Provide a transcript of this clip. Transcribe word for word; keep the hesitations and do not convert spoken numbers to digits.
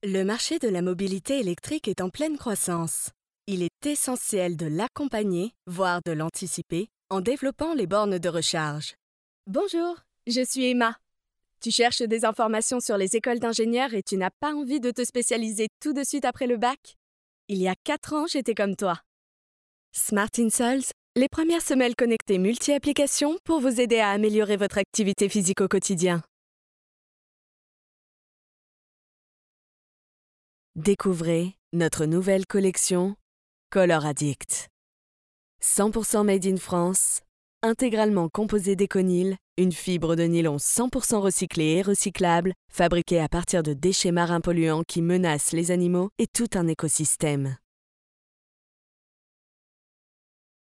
Le marché de la mobilité électrique est en pleine croissance. Il est essentiel de l'accompagner, voire de l'anticiper, en développant les bornes de recharge. Bonjour, je suis Emma. Tu cherches des informations sur les écoles d'ingénieurs et tu n'as pas envie de te spécialiser tout de suite après le bac? Il y a quatre ans, j'étais comme toi. Smart Insoles, les premières semelles connectées multi-applications pour vous aider à améliorer votre activité physique au quotidien. Découvrez notre nouvelle collection Color Addict. cent pour cent made in France, intégralement composée d'éconil, une fibre de nylon cent pour cent recyclée et recyclable, fabriquée à partir de déchets marins polluants qui menacent les animaux et tout un écosystème.